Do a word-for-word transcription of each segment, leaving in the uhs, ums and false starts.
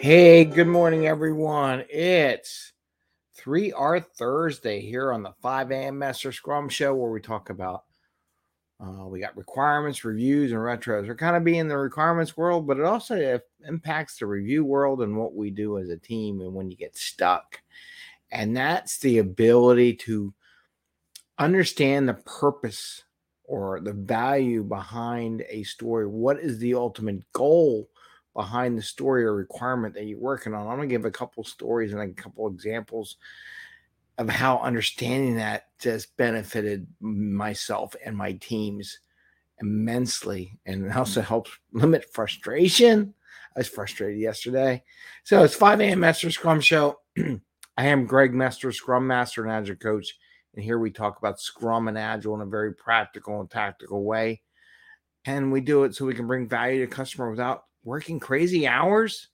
Hey, good morning, everyone. It's three R Thursday here on the five a.m. Master Scrum Show, where we talk about uh, we got requirements, reviews, and retros. We're kind of be in the requirements world, but it also impacts the review world and what we do as a team and when you get stuck. And that's the ability to understand the purpose or the value behind a story. What is the ultimate goal behind the story or requirement that you're working on? I'm going to give a couple stories and a couple examples of how understanding that just benefited myself and my teams immensely, and it also helps limit frustration. I was frustrated yesterday. So it's five a.m. Master Scrum Show. I am Greg Mester, Scrum Master and Agile Coach, and here we talk about Scrum and Agile in a very practical and tactical way. And we do it so we can bring value to customer without working crazy hours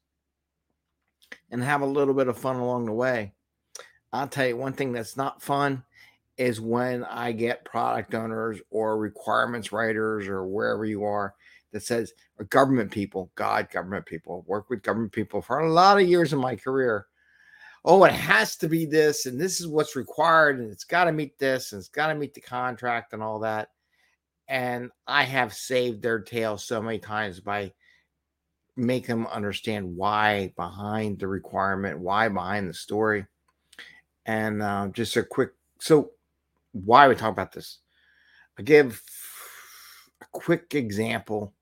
and have a little bit of fun along the way. I'll tell you one thing that's not fun is when I get product owners or requirements writers or wherever you are that says, or government people, God, government people, work with government people for a lot of years in my career. Oh, it has to be this, and this is what's required, and it's got to meet this, and it's got to meet the contract and all that. And I have saved their tail so many times by making them understand why behind the requirement, why behind the story. And uh, just a quick, so why we talk about this? I give a quick example.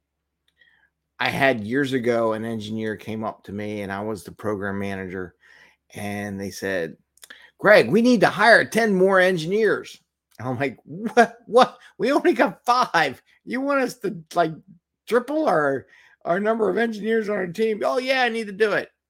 I had years ago, an engineer came up to me and I was the program manager, and they said, Greg, we need to hire ten more engineers. And I'm like, what? What? We only got five. You want us to like triple our, our number of engineers on our team? Oh yeah, I need to do it.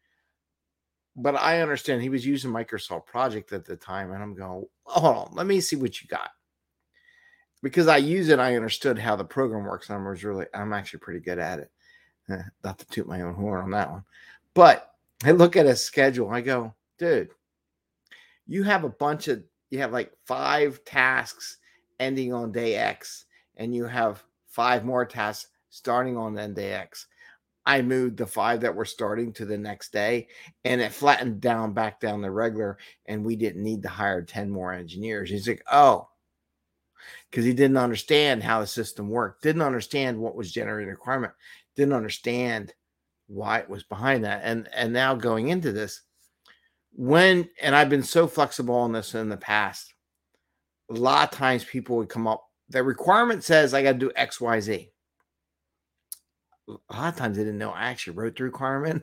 But I understand he was using Microsoft Project at the time. And I'm going, hold on, let me see what you got. Because I use it, I understood how the program works. And I was really, I'm actually pretty good at it. Eh, not to toot my own horn on that one. But I look at a schedule. I go, dude, you have a bunch of, you have like five tasks ending on day X, and you have five more tasks starting on then day X. I moved the five that were starting to the next day, and it flattened down back down the regular, and we didn't need to hire ten more engineers. He's like, oh, because he didn't understand how the system worked, didn't understand what was generating the requirement, didn't understand why it was behind that. And and now going into this, when, and I've been so flexible on this in the past, a lot of times people would come up, the requirement says I got to do X, Y, Z. A lot of times they didn't know I actually wrote the requirement.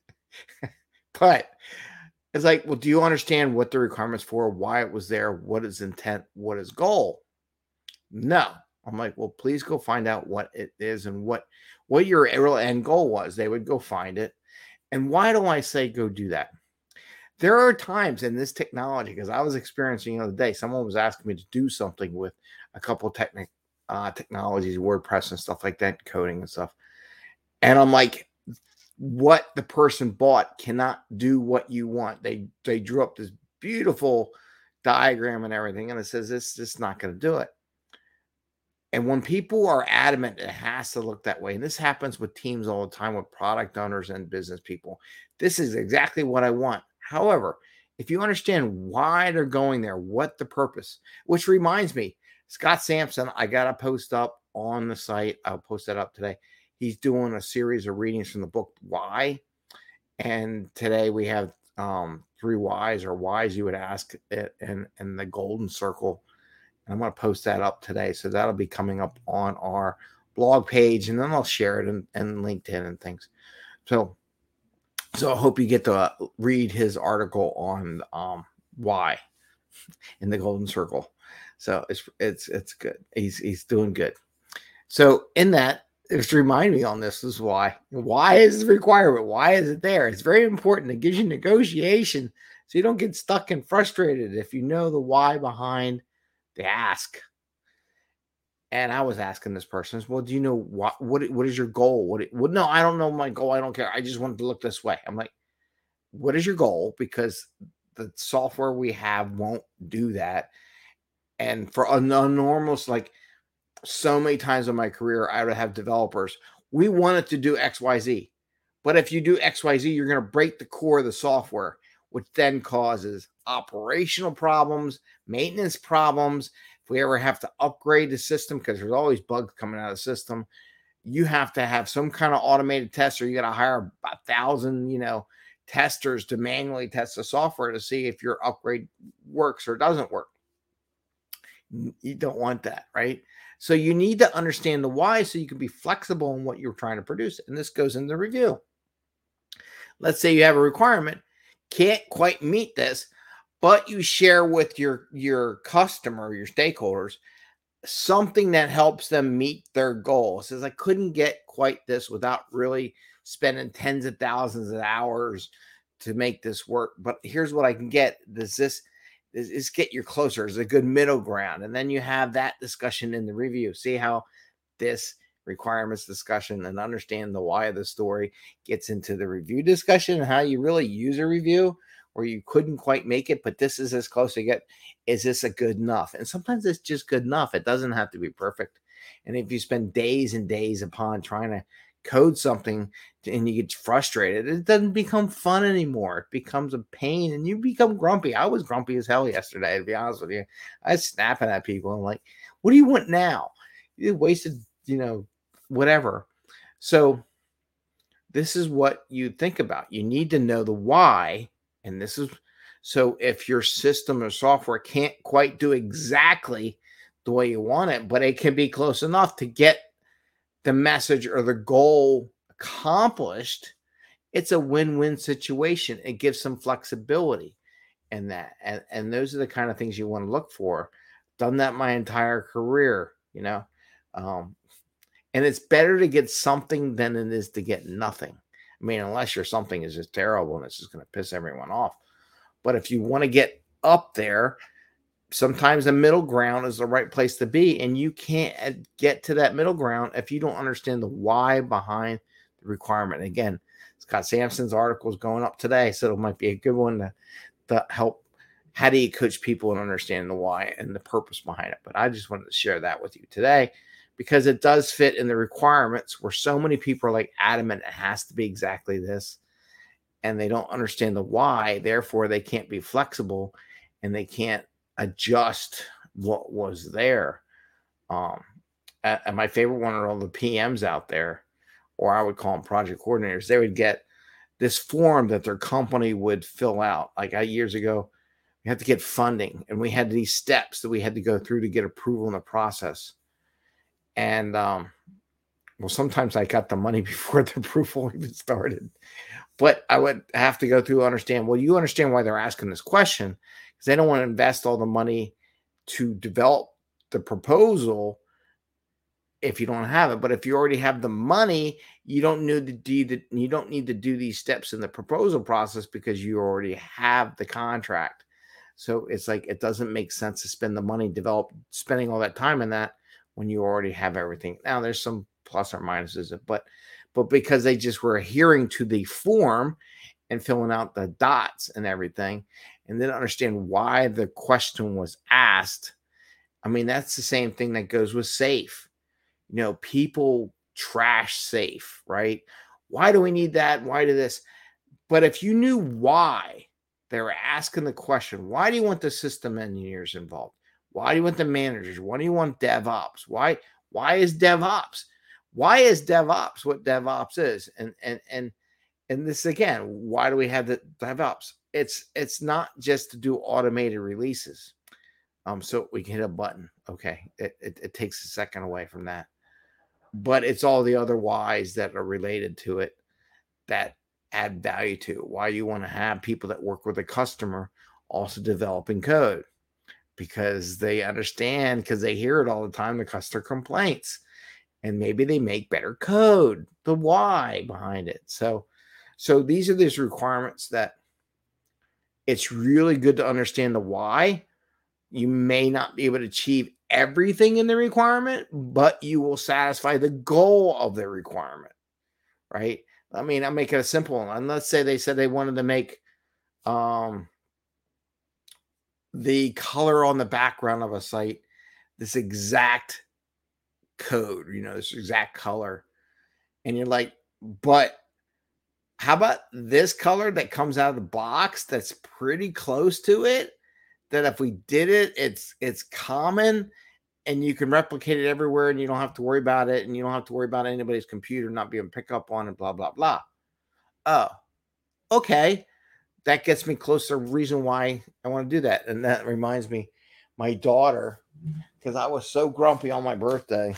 But it's like, well, do you understand what the requirement's for, why it was there, what is intent, what is goal? No. I'm like, well, please go find out what it is and what what your real end goal was. They would go find it. And why do I say go do that? There are times in this technology, because I was experiencing the other day, someone was asking me to do something with a couple technic uh, technologies, WordPress and stuff like that, coding and stuff. And I'm like, what the person bought cannot do what you want. They they drew up this beautiful diagram and everything, and it says this is not going to do it. And when people are adamant it has to look that way, and this happens with teams all the time with product owners and business people, this is exactly what I want. However, if you understand why they're going there, what the purpose, which reminds me, Scott Sampson, I got a post up on the site. I'll post that up today. He's doing a series of readings from the book Why. And today we have um, three whys, or whys you would ask it, and, and the golden circle. And I'm going to post that up today. So that'll be coming up on our blog page, and then I'll share it in, in LinkedIn and things. So, so I hope you get to read his article on um, why in the golden circle. So it's it's it's good. He's he's doing good. So in that, it's remind me on this is why. Why is the requirement? Why is it there? It's very important. It gives you negotiation so you don't get stuck and frustrated if you know the why behind the ask. And I was asking this person, well, do you know what what what is your goal? What what no, I don't know my goal. I don't care. I just want to look this way. I'm like, what is your goal? Because the software we have won't do that. And for an enormous, like so many times in my career, I would have developers. We wanted to do X, Y, Z. But if you do X Y Z, you're going to break the core of the software, which then causes operational problems, maintenance problems. If we ever have to upgrade the system, because there's always bugs coming out of the system, you have to have some kind of automated tester. You got to hire a thousand, you know, testers to manually test the software to see if your upgrade works or doesn't work. You don't want that, right? So you need to understand the why so you can be flexible in what you're trying to produce. And this goes in the review. Let's say you have a requirement, can't quite meet this, but you share with your, your customer, your stakeholders, something that helps them meet their goal. It says, I couldn't get quite this without really spending tens of thousands of hours to make this work. But here's what I can get. Does this is, is get you closer? Is a good middle ground. And then you have that discussion in the review. See how this requirements discussion and understand the why of the story gets into the review discussion and how you really use a review where you couldn't quite make it, but this is as close to get. Is this a good enough? And sometimes it's just good enough. It doesn't have to be perfect. And if you spend days and days upon trying to code something and you get frustrated, it doesn't become fun anymore. It becomes a pain and you become grumpy. I was grumpy as hell yesterday, to be honest with you. I was snapping at people. I'm like, what do you want now? You wasted, you know, whatever. So this is what you think about. You need to know the why. And this is, so if your system or software can't quite do exactly the way you want it, but it can be close enough to get the message or the goal accomplished, it's a win-win situation. It gives some flexibility in that. And, and those are the kind of things you want to look for. Done that my entire career, you know. Um, and it's better to get something than it is to get nothing. I mean, unless your something is just terrible and it's just going to piss everyone off. But if you want to get up there, sometimes the middle ground is the right place to be. And you can't get to that middle ground if you don't understand the why behind the requirement. Again, Scott Sampson's article is going up today, so it might be a good one to, to help. How do you coach people and understand the why and the purpose behind it? But I just wanted to share that with you today because it does fit in the requirements where so many people are like adamant it has to be exactly this. And they don't understand the why. Therefore, they can't be flexible and they can't adjust what was there. Um, and my favorite one are all the P Ms out there, or I would call them project coordinators. They would get this form that their company would fill out. Like I, years ago, we had to get funding and we had these steps that we had to go through to get approval in the process. And, um, well, sometimes I got the money before the approval even started. But I would have to go through and understand, well, you understand why they're asking this question because they don't want to invest all the money to develop the proposal if you don't have it. But if you already have the money, you don't need to do the, you don't need to do these steps in the proposal process because you already have the contract. So it's like it doesn't make sense to spend the money develop spending all that time in that when you already have everything. Now there's some plus or minuses, but but because they just were adhering to the form and filling out the dots and everything, and didn't understand why the question was asked. I mean, that's the same thing that goes with SAFe. You know, people trash SAFe, right? Why do we need that? Why do this? But if you knew why they were asking the question, why do you want the system engineers involved? Why do you want the managers? Why do you want DevOps? Why, why is DevOps? Why is DevOps what DevOps is? And and and and this again, why do we have the DevOps? It's it's not just to do automated releases. Um, so we can hit a button. Okay, it, it it takes a second away from that, but it's all the other whys that are related to it that add value to it. Why you want to have people that work with a customer also developing code because they understand because they hear it all the time. The customer complaints. And maybe they make better code, the why behind it. So, so these are these requirements that it's really good to understand the why. You may not be able to achieve everything in the requirement, but you will satisfy the goal of the requirement, right? I mean, I'll make it a simple one. Let's say they said they wanted to make um, the color on the background of a site this exact code, you know, this exact color. And you're like, but How about this color that comes out of the box that's pretty close to it? That if we did it, it's it's common and you can replicate it everywhere and you don't have to worry about it and you don't have to worry about anybody's computer not being picked up on and blah, blah, blah. Oh, okay. That gets me closer to the reason why I want to do that. And that reminds me, my daughter, because I was so grumpy on my birthday,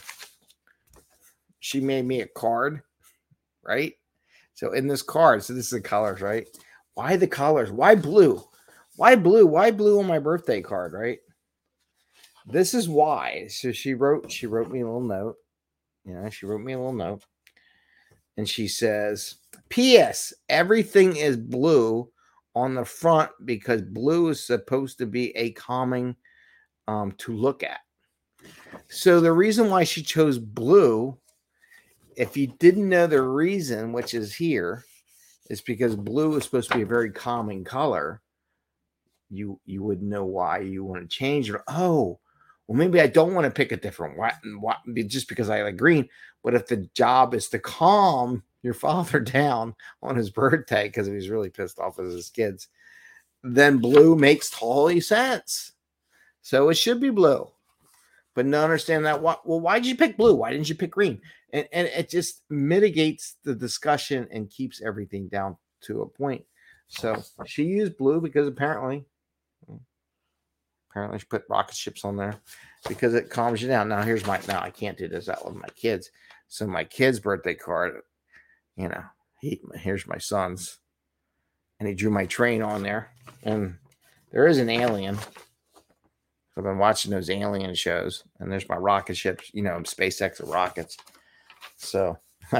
she made me a card, right? So in this card, so this is the colors, right? Why the colors? Why blue? Why blue? Why blue on my birthday card, right? This is why. So she wrote, she wrote me a little note. You know, she wrote me a little note. And she says, P S everything is blue on the front because blue is supposed to be a calming um, to look at. So the reason why she chose blue, if you didn't know the reason, which is here, is because blue is supposed to be a very calming color. You you would know why you want to change it. Oh, well, maybe I don't want to pick a different white, white just because I like green. But if the job is to calm your father down on his birthday because he was really pissed off with his kids, then blue makes totally sense. So it should be blue. But to understand that, well, why did you pick blue? Why didn't you pick green? And, and it just mitigates the discussion and keeps everything down to a point. So she used blue because apparently, apparently she put rocket ships on there because it calms you down. Now here's my, now I can't do this out with my kids. So my kid's birthday card, you know, he, here's my son's, and he drew my train on there. And there is an alien. I've been watching those alien shows, and there's my rocket ships, you know, SpaceX or rockets. So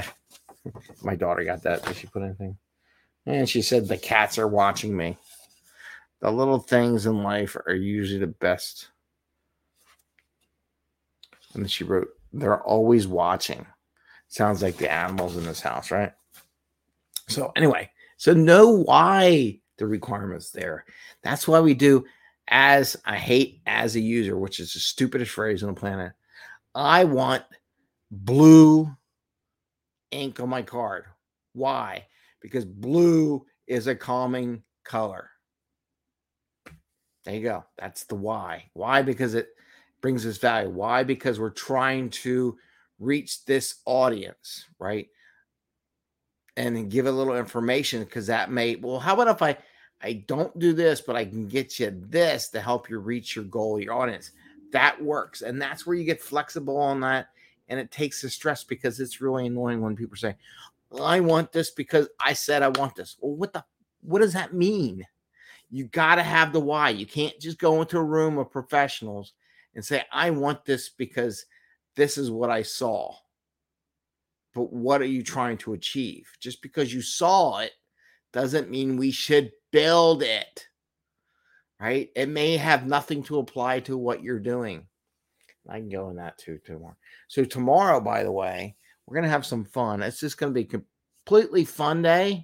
my daughter got that. Did she put anything? And she said, the cats are watching me. The little things in life are usually the best. And then she wrote, they're always watching. Sounds like the animals in this house, right? So anyway, so know why the requirement's there. That's why we do as I hate as a user, which is the stupidest phrase on the planet. I want blue ink on my card. Why? Because blue is a calming color. There you go. That's the why. Why? Because it brings us value. Why? Because we're trying to reach this audience, right? And give a little information because that may, well, how about if I, I don't do this, but I can get you this to help you reach your goal, your audience. That works. And that's where you get flexible on that. And it takes the stress because it's really annoying when people say, well, I want this because I said I want this. Well, what the, what does that mean? You got to have the why. You can't just go into a room of professionals and say, I want this because this is what I saw. But what are you trying to achieve? Just because you saw it doesn't mean we should build it, right? It may have nothing to apply to what you're doing. I can go in that too, tomorrow. So tomorrow, by the way, we're going to have some fun. It's just going to be a completely fun day.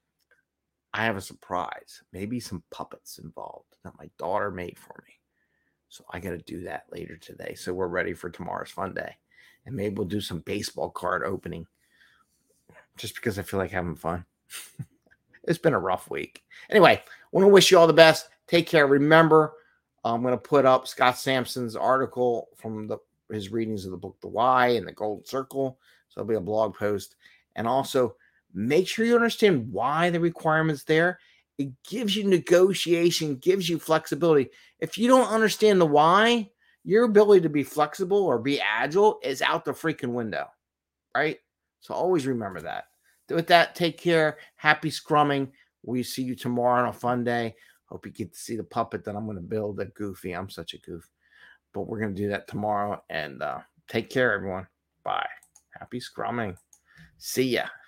I have a surprise, maybe some puppets involved that my daughter made for me. So I got to do that later today. So we're ready for tomorrow's fun day. And maybe we'll do some baseball card opening just because I feel like having fun. It's been a rough week. Anyway, I want to wish you all the best. Take care. Remember, I'm going to put up Scott Sampson's article from the, his readings of the book, The Why and the Golden Circle. So it'll be a blog post. And also, make sure you understand why the requirement's there. It gives you negotiation, gives you flexibility. If you don't understand the why, your ability to be flexible or be agile is out the freaking window, right? So always remember that. With that, take care. Happy scrumming. We see you tomorrow on a fun day. Hope you get to see the puppet that I'm going to build at Goofy. I'm such a goof. But we're going to do that tomorrow. And uh, take care, everyone. Bye. Happy scrumming. See ya.